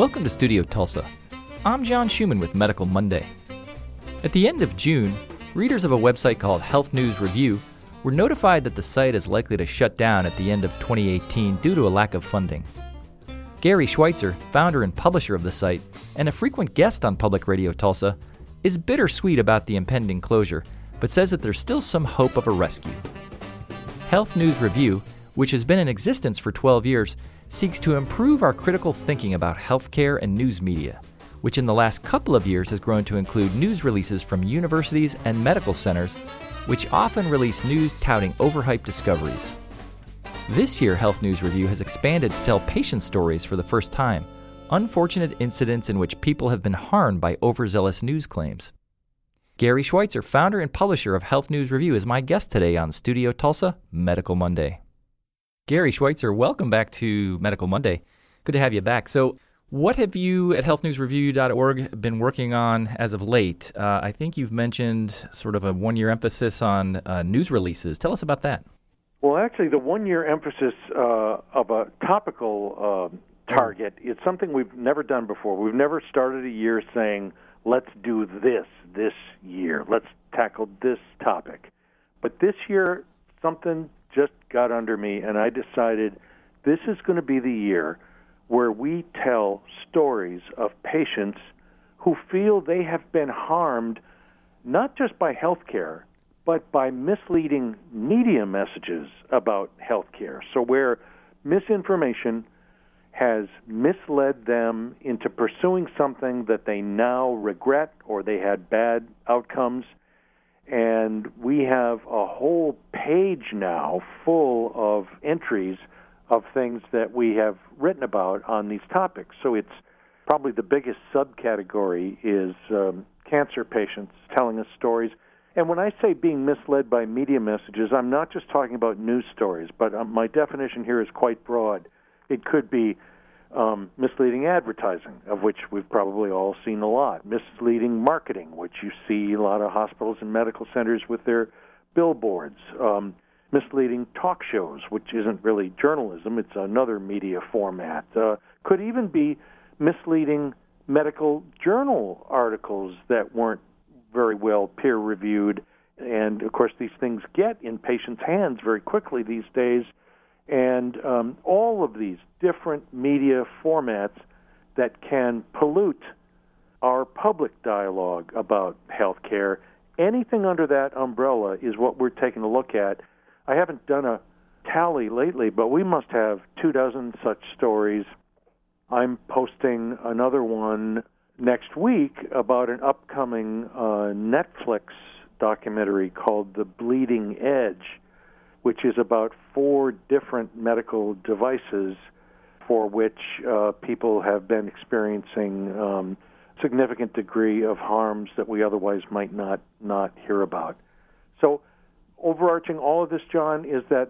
Welcome to Studio Tulsa. I'm John Schumann with Medical Monday. At the end of June, readers of a website called Health News Review were notified that the site is likely to shut down at the end of 2018 due to a lack of funding. Gary Schweitzer, founder and publisher of the site, and a frequent guest on Public Radio Tulsa, is bittersweet about the impending closure, but says that there's still some hope of a rescue. Health News Review, which has been in existence for 12 years, seeks to improve our critical thinking about healthcare and news media, which in the last couple of years has grown to include news releases from universities and medical centers, which often release news touting overhyped discoveries. This year, Health News Review has expanded to tell patient stories for the first time, unfortunate incidents in which people have been harmed by overzealous news claims. Gary Schweitzer, founder and publisher of Health News Review, is my guest today on Studio Tulsa, Medical Monday. Gary Schweitzer, welcome back to Medical Monday. Good to have you back. So what have you at healthnewsreview.org been working on as of late? I think you've mentioned sort of a one-year emphasis on news releases. Tell us about that. Well, actually, the one-year emphasis of a topical target is something we've never done before. We've never started a year saying, let's do this year. Let's tackle this topic. But this year, something just got under me, and I decided this is going to be the year where we tell stories of patients who feel they have been harmed not just by healthcare, but by misleading media messages about healthcare. So where misinformation has misled them into pursuing something that they now regret or they had bad outcomes. And we have a whole page now full of entries of things that we have written about on these topics. So it's probably the biggest subcategory is cancer patients telling us stories. And when I say being misled by media messages, I'm not just talking about news stories, but my definition here is quite broad. It could be misleading advertising, of which we've probably all seen a lot. Misleading marketing, which you see a lot of hospitals and medical centers with their billboards. Misleading talk shows, which isn't really journalism, it's another media format. Could even be misleading medical journal articles that weren't very well peer-reviewed. And, of course, these things get in patients' hands very quickly these days. And all of these different media formats that can pollute our public dialogue about healthcare, anything under that umbrella is what we're taking a look at. I haven't done a tally lately, but we must have 24 such stories. I'm posting another one next week about an upcoming Netflix documentary called The Bleeding Edge, which is about 4 different medical devices for which people have been experiencing significant degree of harms that we otherwise might not hear about. So overarching all of this, John, is that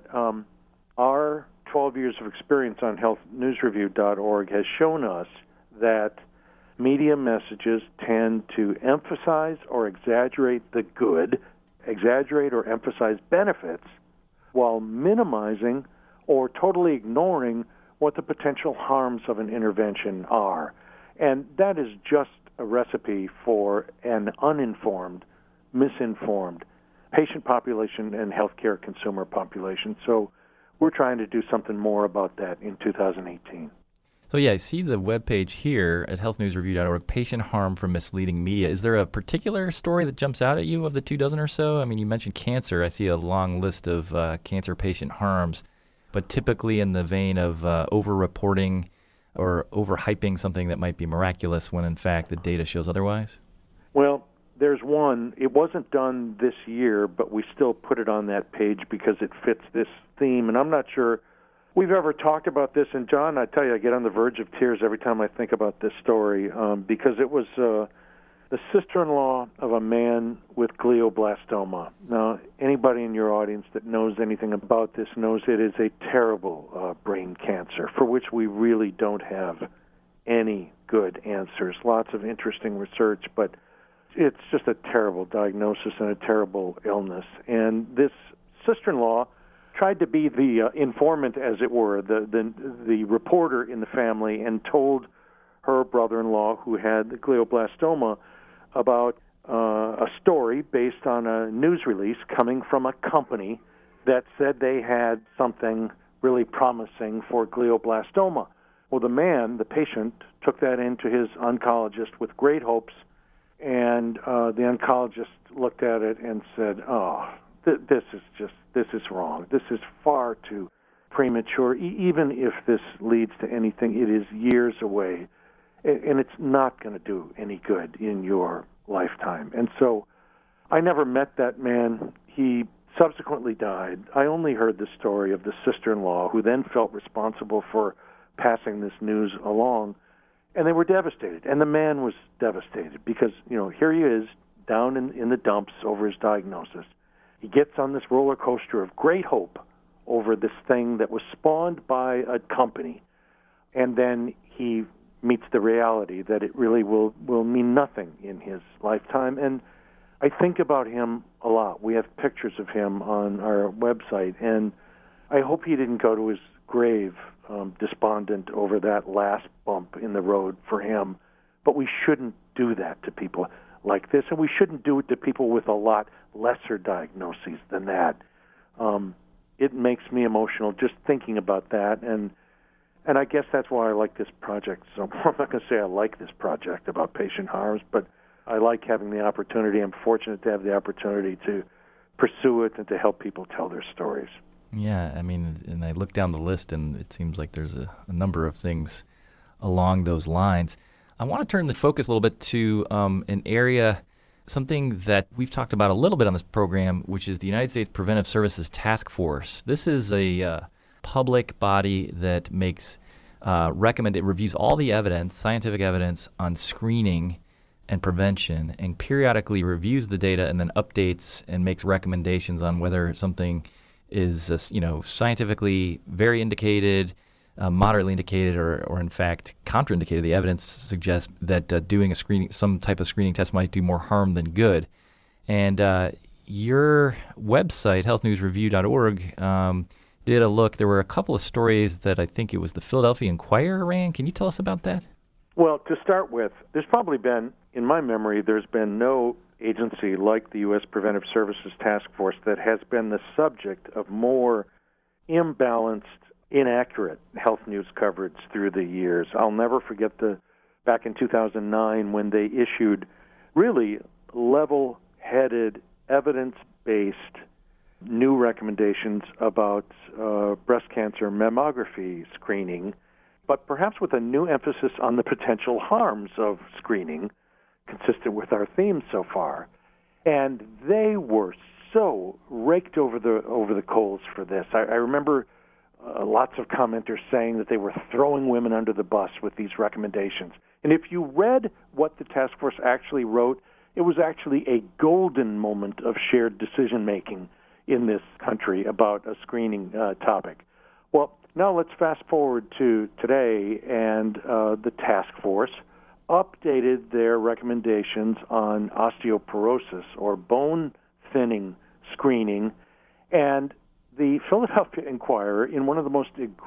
our 12 years of experience on healthnewsreview.org has shown us that media messages tend to emphasize or exaggerate the good, exaggerate or emphasize benefits, while minimizing or totally ignoring what the potential harms of an intervention are. And that is just a recipe for an uninformed, misinformed patient population and healthcare consumer population. So we're trying to do something more about that in 2018. So yeah, I see the webpage here at healthnewsreview.org, patient harm from misleading media. Is there a particular story that jumps out at you of the 24 or so? I mean, you mentioned cancer. I see a long list of cancer patient harms, but typically in the vein of over-reporting or overhyping something that might be miraculous when in fact the data shows otherwise? Well, there's one. It wasn't done this year, but we still put it on that page because it fits this theme, and I'm not sure we've ever talked about this. And John, I tell you, I get on the verge of tears every time I think about this story because it was the sister-in-law of a man with glioblastoma. Now, anybody in your audience that knows anything about this knows it is a terrible brain cancer for which we really don't have any good answers. Lots of interesting research, but it's just a terrible diagnosis and a terrible illness. And this sister-in-law tried to be the informant, as it were, the reporter in the family, and told her brother-in-law who had the glioblastoma about a story based on a news release coming from a company that said they had something really promising for glioblastoma. Well, the patient, took that into his oncologist with great hopes, and the oncologist looked at it and said, this is wrong. This is far too premature. Even if this leads to anything, it is years away, and it's not going to do any good in your lifetime. And so I never met that man. He subsequently died. I only heard the story of the sister-in-law who then felt responsible for passing this news along, and they were devastated. And the man was devastated because, here he is down in the dumps over his diagnosis. He gets on this roller coaster of great hope over this thing that was spawned by a company, and then he meets the reality that it really will mean nothing in his lifetime. And I think about him a lot. We have pictures of him on our website, and I hope he didn't go to his grave despondent over that last bump in the road for him. But we shouldn't do that to people like this, and we shouldn't do it to people with a lot lesser diagnoses than that. It makes me emotional just thinking about that, and I guess that's why I like this project so much. I'm not going to say I like this project about patient harms, but I like having the opportunity. I'm fortunate to have the opportunity to pursue it and to help people tell their stories. Yeah, and I look down the list, and it seems like there's a number of things along those lines. I want to turn the focus a little bit to an area, something that we've talked about a little bit on this program, which is the United States Preventive Services Task Force. This is a public body that makes it reviews all the evidence, scientific evidence on screening and prevention, and periodically reviews the data and then updates and makes recommendations on whether something is scientifically very indicated, moderately indicated, or in fact contraindicated. The evidence suggests that doing some type of screening test might do more harm than good. And your website, healthnewsreview.org, did a look. There were a couple of stories that I think it was the Philadelphia Inquirer ran. Can you tell us about that? Well, to start with, there's probably been, in my memory, there's been no agency like the U.S. Preventive Services Task Force that has been the subject of more imbalanced, inaccurate health news coverage through the years. I'll never forget back in 2009 when they issued really level-headed, evidence-based new recommendations about breast cancer mammography screening, but perhaps with a new emphasis on the potential harms of screening, consistent with our theme so far. And they were so raked over the coals for this. I remember lots of commenters saying that they were throwing women under the bus with these recommendations. And if you read what the task force actually wrote, it was actually a golden moment of shared decision-making in this country about a screening topic. Well, now let's fast forward to today, and the task force updated their recommendations on osteoporosis or bone thinning screening, and the Philadelphia Inquirer, in one of the most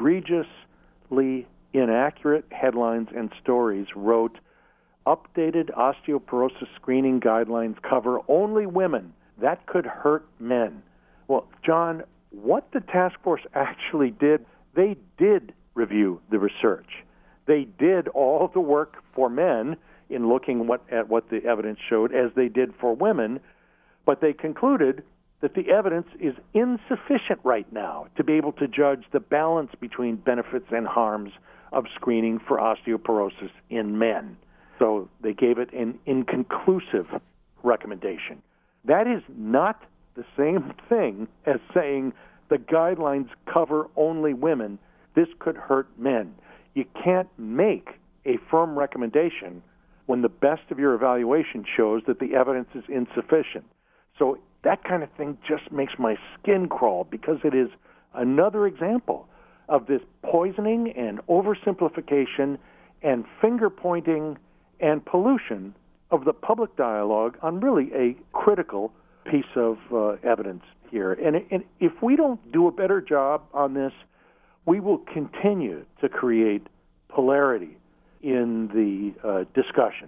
egregiously inaccurate headlines and stories, wrote, "Updated osteoporosis screening guidelines cover only women. That could hurt men." Well, John, what the task force actually did, they did review the research. They did all the work for men in looking at what the evidence showed as they did for women, but they concluded that the evidence is insufficient right now to be able to judge the balance between benefits and harms of screening for osteoporosis in men. So they gave it an inconclusive recommendation. That is not the same thing as saying the guidelines cover only women. This could hurt men. You can't make a firm recommendation when the best of your evaluation shows that the evidence is insufficient. So that kind of thing just makes my skin crawl, because it is another example of this poisoning and oversimplification and finger-pointing and pollution of the public dialogue on really a critical piece of evidence here. And if we don't do a better job on this, we will continue to create polarity in the discussion,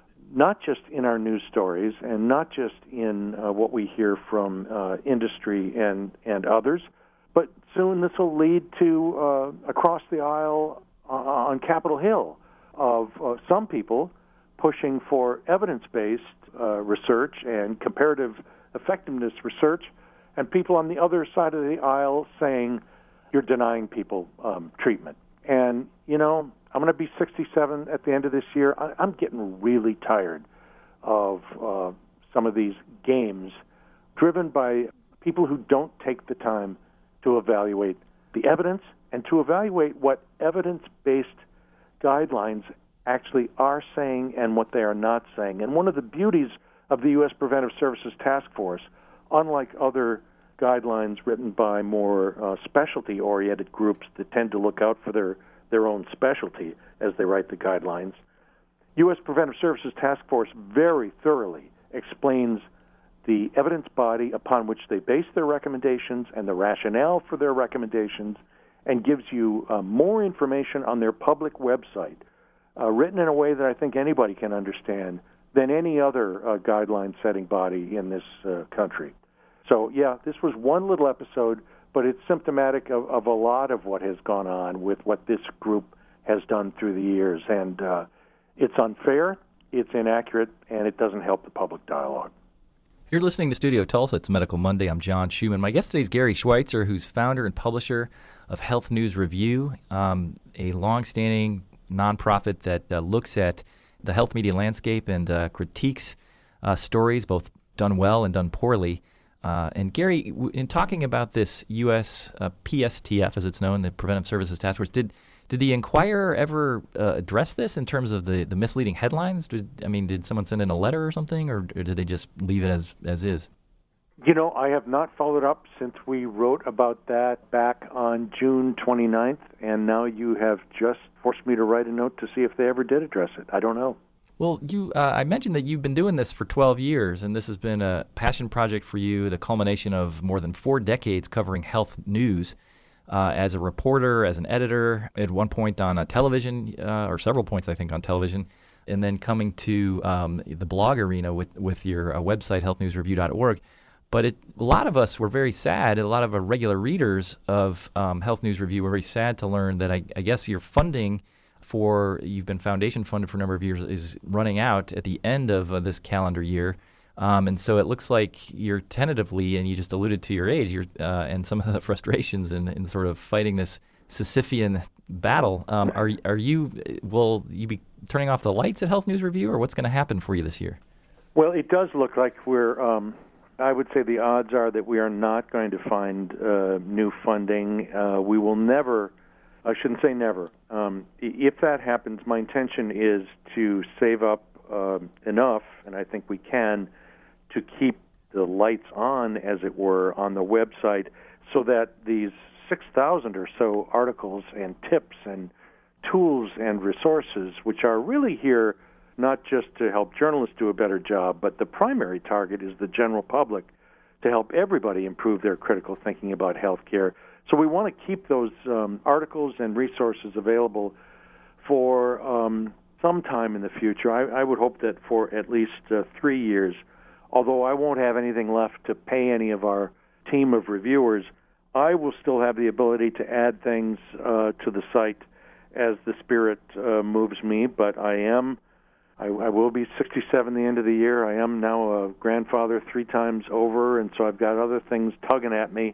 not just in our news stories and not just in what we hear from industry and others, but soon this will lead to across the aisle on Capitol Hill of some people pushing for evidence-based research and comparative effectiveness research, and people on the other side of the aisle saying you're denying people treatment. And, I'm going to be 67 at the end of this year. I'm getting really tired of some of these games driven by people who don't take the time to evaluate the evidence and to evaluate what evidence-based guidelines actually are saying and what they are not saying. And one of the beauties of the U.S. Preventive Services Task Force, unlike other guidelines written by more specialty-oriented groups that tend to look out for their own specialty as they write the guidelines, U.S. Preventive Services Task Force very thoroughly explains the evidence body upon which they base their recommendations and the rationale for their recommendations, and gives you more information on their public website, written in a way that I think anybody can understand, than any other guideline-setting body in this country. So, yeah, this was one little episode, but it's symptomatic of a lot of what has gone on with what this group has done through the years. And it's unfair, it's inaccurate, and it doesn't help the public dialogue. You're listening to Studio Tulsa. It's Medical Monday. I'm John Schumann. My guest today is Gary Schweitzer, who's founder and publisher of Health News Review, a longstanding nonprofit that looks at the health media landscape and critiques stories, both done well and done poorly. And Gary, in talking about this U.S. PSTF, as it's known, the Preventive Services Task Force, did the Inquirer ever address this in terms of the misleading headlines? Did someone send in a letter or something, or did they just leave it as is? I have not followed up since we wrote about that back on June 29th, and now you have just forced me to write a note to see if they ever did address it. I don't know. Well, I mentioned that you've been doing this for 12 years, and this has been a passion project for you, the culmination of more than 4 decades covering health news as a reporter, as an editor, at one point on television, or several points, I think, on television, and then coming to the blog arena with your website, healthnewsreview.org. But a lot of us were very sad, a lot of regular readers of Health News Review were very sad to learn that I guess your funding you've been foundation funded for a number of years, is running out at the end of this calendar year. And so it looks like you're tentatively, and you just alluded to your age, and some of the frustrations in sort of fighting this Sisyphean battle. Will you be turning off the lights at Health News Review, or what's going to happen for you this year? Well, it does look like I would say the odds are that we are not going to find new funding. We will never, I shouldn't say never. If that happens, my intention is to save up enough, and I think we can, to keep the lights on, as it were, on the website, so that these 6,000 or so articles and tips and tools and resources, which are really here not just to help journalists do a better job, but the primary target is the general public, to help everybody improve their critical thinking about healthcare. So we want to keep those articles and resources available for some time in the future. I would hope that for at least 3 years, although I won't have anything left to pay any of our team of reviewers, I will still have the ability to add things to the site as the spirit moves me. But I will be 67 the end of the year. I am now a grandfather 3 times over, and so I've got other things tugging at me.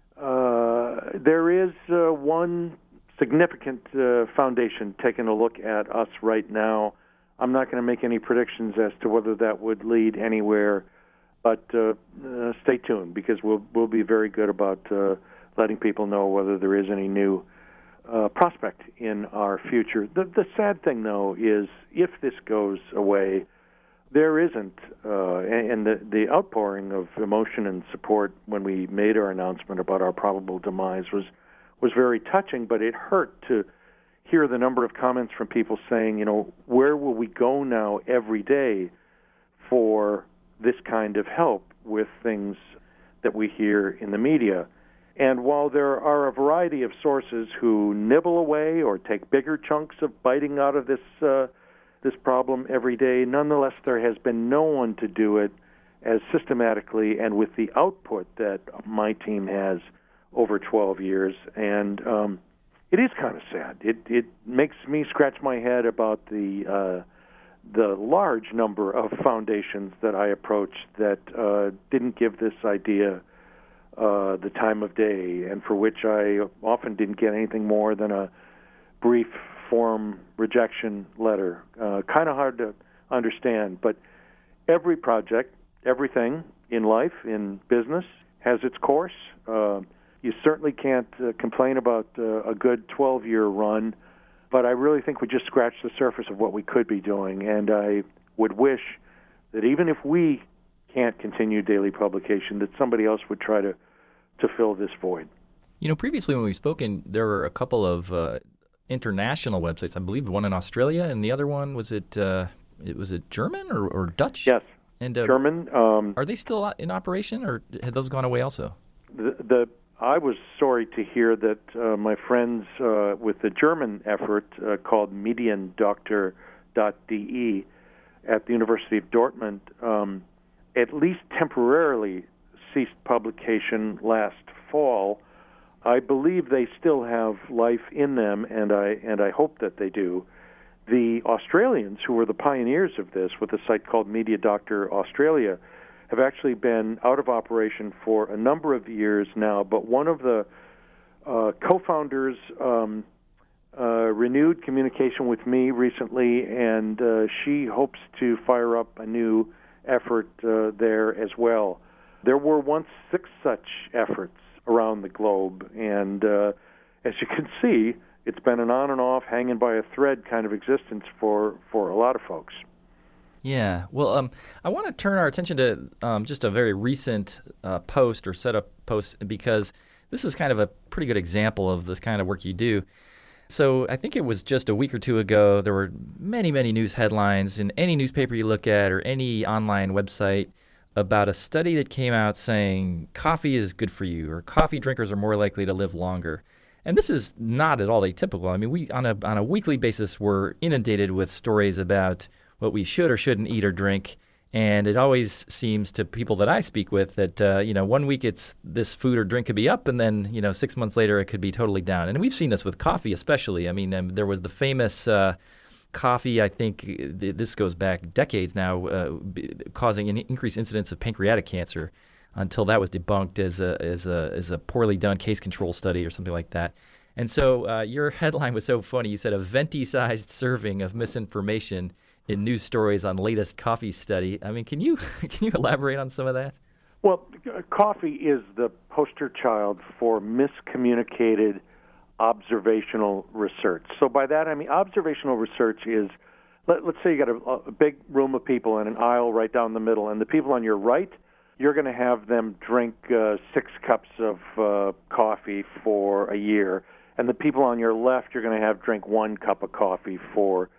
There is one significant foundation taking a look at us right now. I'm not going to make any predictions as to whether that would lead anywhere, but stay tuned, because we'll be very good about letting people know whether there is any new prospect in our future. The sad thing, though, is if this goes away, there isn't, and the outpouring of emotion and support when we made our announcement about our probable demise was very touching, but it hurt to hear the number of comments from people saying, where will we go now every day for this kind of help with things that we hear in the media? And while there are a variety of sources who nibble away or take bigger chunks of biting out of this problem every day, nonetheless, there has been no one to do it as systematically and with the output that my team has over 12 years. And it is kind of sad. It makes me scratch my head about the large number of foundations that I approached that didn't give this idea the time of day, and for which I often didn't get anything more than a brief form rejection letter. Kind of hard to understand, but every project, everything in life, in business, has its course. You certainly can't complain about a good 12-year run, but I really think we just scratched the surface of what we could be doing, and I would wish that even if we can't continue daily publication, that somebody else would try to fill this void. Previously when we've spoken, there were a couple of international websites. I believe one in Australia, and the other one, was it German or Dutch? Yes, and German. Are they still in operation, or had those gone away also? I was sorry to hear that my friends with the German effort called Mediendoktor.de at the University of Dortmund at least temporarily ceased publication last fall. I believe they still have life in them, and I hope that they do. The Australians, who were the pioneers of this with a site called Media Doctor Australia, have actually been out of operation for a number of years now, but one of the co-founders renewed communication with me recently, and she hopes to fire up a new effort there as well. There were once 6 such efforts around the globe, and as you can see, it's been an on and off, hanging by a thread kind of existence for a lot of folks. Yeah. Well, I want to turn our attention to just a very recent post or set of posts, because this is kind of a pretty good example of this kind of work you do. So I think it was just a week or two ago, there were many, many news headlines in any newspaper you look at or any online website about a study that came out saying coffee is good for you, or coffee drinkers are more likely to live longer. And this is not at all atypical. I mean, we on a weekly basis, we're inundated with stories about what we should or shouldn't eat or drink. And it always seems to people that I speak with that, 1 week it's this food or drink could be up, and then, 6 months later it could be totally down. And we've seen this with coffee especially. I mean, there was the famous coffee, I think this goes back decades now, causing an increased incidence of pancreatic cancer, until that was debunked as a poorly done case control study or something like that. And so your headline was so funny. You said a venti-sized serving of misinformation in news stories on latest coffee study. I mean, can you elaborate on some of that? Well, coffee is the poster child for miscommunicated observational research. So by that I mean observational research is, let's say you got a big room of people in an aisle right down the middle, and the people on your right, you're going to have them drink 6 cups of coffee for a year, and the people on your left, you're going to have drink 1 cup of coffee for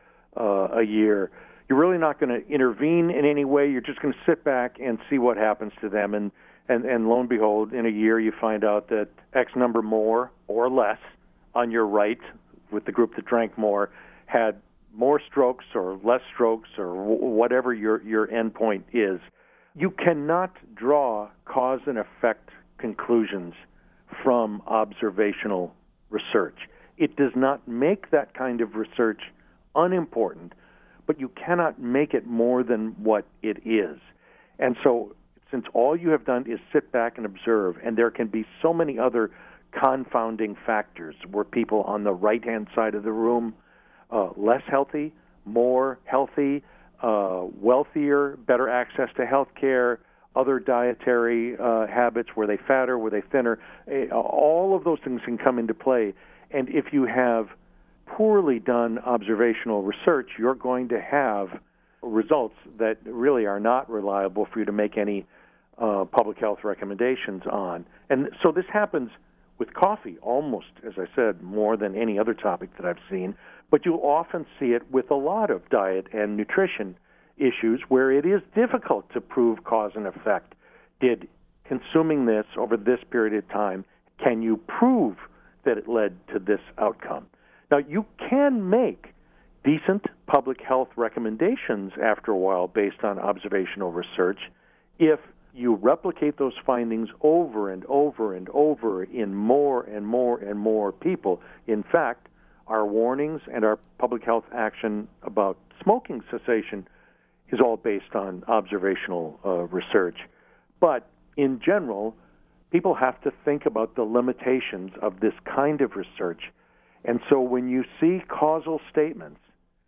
a year. You're really not going to intervene in any way. You're just going to sit back and see what happens to them. And lo and behold, in a year you find out that X number more or less on your right, with the group that drank more, had more strokes or less strokes or whatever your endpoint is. You cannot draw cause and effect conclusions from observational research. It does not make that kind of research unimportant, but you cannot make it more than what it is. And so, since all you have done is sit back and observe, and there can be so many other confounding factors where people on the right-hand side of the room, less healthy, more healthy, wealthier, better access to health care, other dietary habits, were they fatter, were they thinner, all of those things can come into play. And if you have poorly done observational research, you're going to have results that really are not reliable for you to make any public health recommendations on. And so this happens with coffee almost, as I said, more than any other topic that I've seen. But you'll often see it with a lot of diet and nutrition issues where it is difficult to prove cause and effect. Did consuming this over this period of time Can you prove that it led to this outcome? Now, you can make decent public health recommendations after a while based on observational research if you replicate those findings over and over and over in more and more and more people. In fact, our warnings and our public health action about smoking cessation is all based on observational research. But in general, people have to think about the limitations of this kind of research. And so when you see causal statements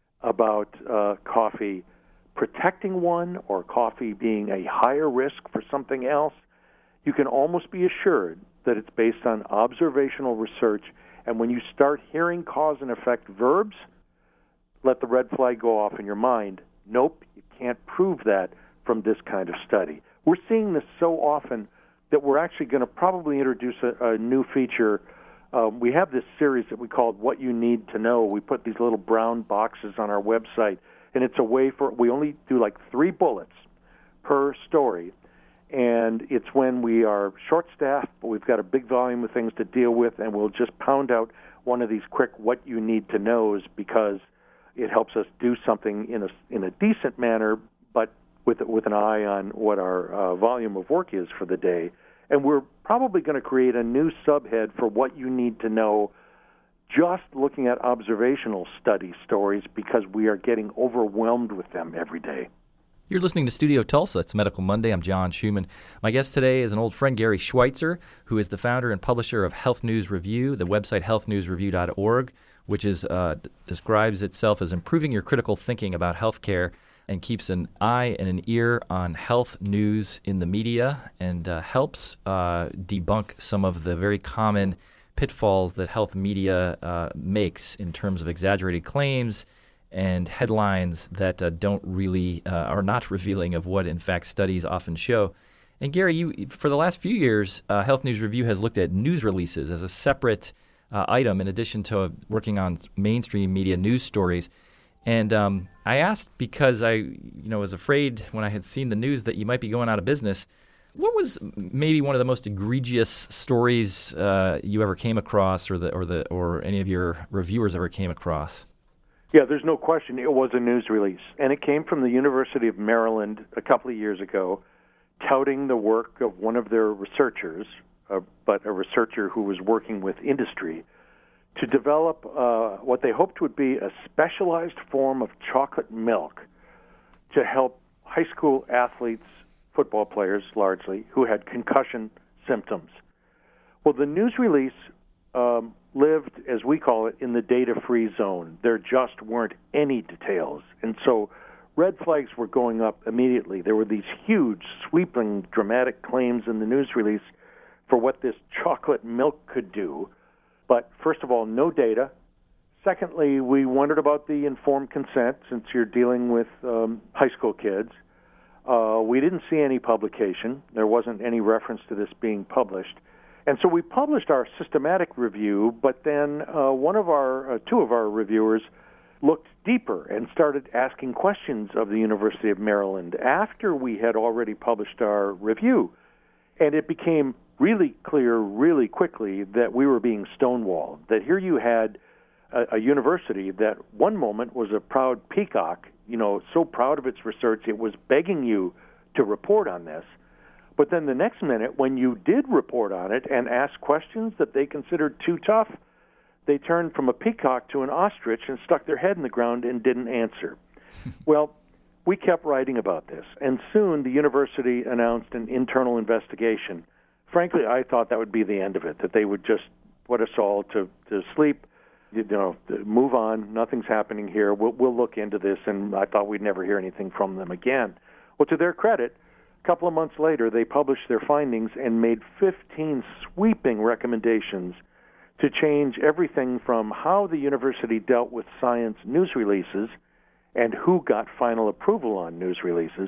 about coffee protecting one or coffee being a higher risk for something else, you can almost be assured that it's based on observational research. And when you start hearing cause and effect verbs, let the red flag go off in your mind. Nope, you can't prove that from this kind of study. We're seeing this so often that we're actually going to probably introduce a new feature. We have this series that we called What You Need to Know. We put these little brown boxes on our website, and it's a way we only do like 3 bullets per story. And it's when we are short-staffed, but we've got a big volume of things to deal with, and we'll just pound out one of these quick What You Need to Knows because it helps us do something in a decent manner, but with an eye on what our volume of work is for the day. And we're probably going to create a new subhead for What You Need to Know, just looking at observational study stories, because we are getting overwhelmed with them every day. You're listening to Studio Tulsa. It's Medical Monday. I'm John Schumann. My guest today is an old friend, Gary Schweitzer, who is the founder and publisher of Health News Review, the website healthnewsreview.org, which describes itself as improving your critical thinking about healthcare and keeps an eye and an ear on health news in the media and helps debunk some of the very common pitfalls that health media makes in terms of exaggerated claims and headlines that don't really are not revealing of what, in fact, studies often show. And Gary, you for the last few years, Health News Review has looked at news releases as a separate item in addition to working on mainstream media news stories. And I asked because I was afraid when I had seen the news that you might be going out of business. What was maybe one of the most egregious stories you ever came across, or any of your reviewers ever came across? Yeah, there's no question it was a news release, and it came from the University of Maryland a couple of years ago, touting the work of one of their researchers, but a researcher who was working with industry, to develop what they hoped would be a specialized form of chocolate milk to help high school athletes, football players largely, who had concussion symptoms. Well, the news release lived, as we call it, in the data-free zone. There just weren't any details. And so red flags were going up immediately. There were these huge, sweeping, dramatic claims in the news release for what this chocolate milk could do. But first of all, no data. Secondly, we wondered about the informed consent, since you're dealing with high school kids. We didn't see any publication. There wasn't any reference to this being published. And so we published our systematic review, but then two of our reviewers looked deeper and started asking questions of the University of Maryland after we had already published our review. And it became really clear really quickly that we were being stonewalled, that here you had a university that one moment was a proud peacock, so proud of its research it was begging you to report on this. But then the next minute, when you did report on it and asked questions that they considered too tough, they turned from a peacock to an ostrich and stuck their head in the ground and didn't answer. Well, we kept writing about this, and soon the university announced an internal investigation. Frankly, I thought that would be the end of it, that they would just put us all to sleep, move on, nothing's happening here, we'll look into this, and I thought we'd never hear anything from them again. Well, to their credit, a couple of months later, they published their findings and made 15 sweeping recommendations to change everything from how the university dealt with science news releases and who got final approval on news releases,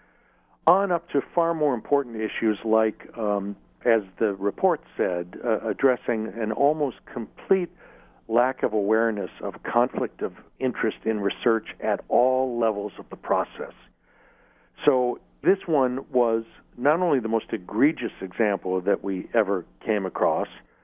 on up to far more important issues like, as the report said, addressing an almost complete lack of awareness of conflict of interest in research at all levels of the process. So this one was not only the most egregious example that we ever came across,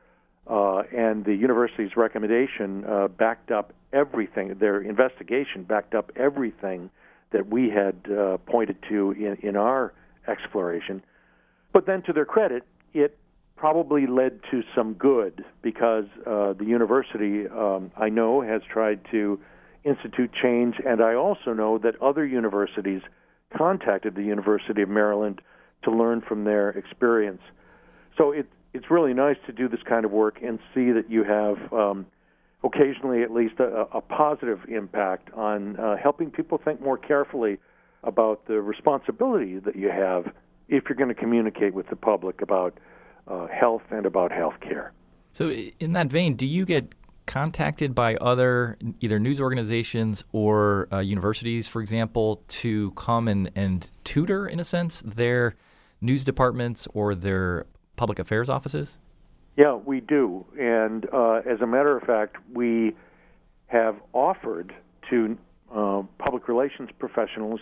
And the university's recommendation backed up everything. Their investigation backed up everything that we had pointed to in our exploration. But then, to their credit, it probably led to some good, because the university, I know, has tried to institute change, and I also know that other universities contacted the University of Maryland to learn from their experience. So it's really nice to do this kind of work and see that you have, occasionally at least, a positive impact on helping people think more carefully about the responsibility that you have if you're going to communicate with the public about health and about health care. So in that vein, do you get contacted by other either news organizations or universities, for example, to come and tutor, in a sense, their news departments or their public affairs offices? Yeah, we do. And as a matter of fact, we have offered to public relations professionals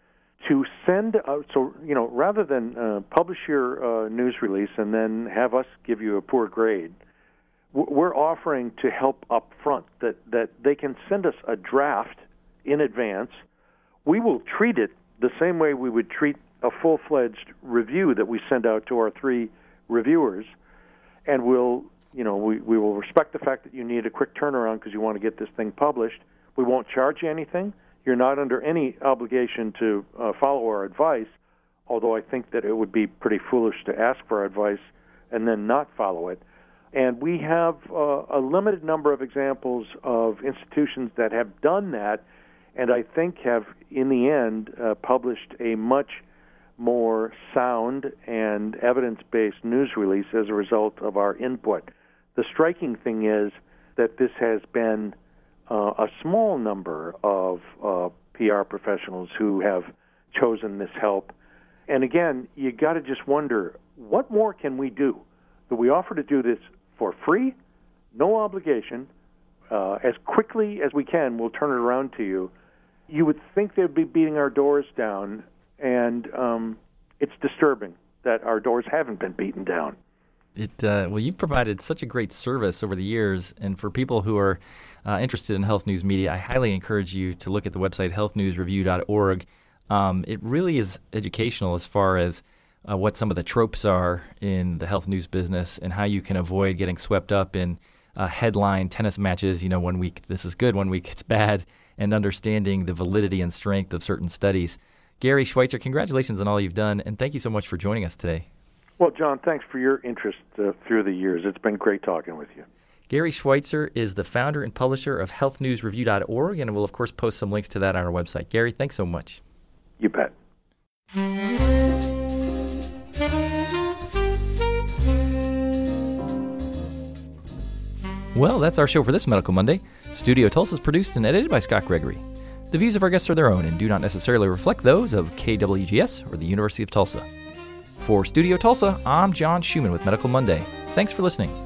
to send out, rather than publish your news release and then have us give you a poor grade, we're offering to help up front, that they can send us a draft in advance. We will treat it the same way we would treat a full-fledged review that we send out to our 3 reviewers, and we will respect the fact that you need a quick turnaround because you want to get this thing published. We won't charge you anything. You're not under any obligation to follow our advice, although I think that it would be pretty foolish to ask for our advice and then not follow it. And we have a limited number of examples of institutions that have done that, and I think have, in the end, published a much more sound and evidence-based news release as a result of our input. The striking thing is that this has been a small number of PR professionals who have chosen this help. And again, you got to just wonder, what more can we do? That we offer to do this for free, no obligation, as quickly as we can, we'll turn it around to you. You would think they'd be beating our doors down, and it's disturbing that our doors haven't been beaten down. Well, you've provided such a great service over the years, and for people who are interested in health news media, I highly encourage you to look at the website healthnewsreview.org. It really is educational as far as what some of the tropes are in the health news business and how you can avoid getting swept up in headline tennis matches. One week this is good, one week it's bad, and understanding the validity and strength of certain studies. Gary Schweitzer, congratulations on all you've done, and thank you so much for joining us today. Well, John, thanks for your interest through the years. It's been great talking with you. Gary Schweitzer is the founder and publisher of healthnewsreview.org, and we'll, of course, post some links to that on our website. Gary, thanks so much. You bet. Well, that's our show for this Medical Monday. Studio Tulsa is produced and edited by Scott Gregory. The views of our guests are their own and do not necessarily reflect those of KWGS or the University of Tulsa. For Studio Tulsa, I'm John Schumann with Medical Monday. Thanks for listening.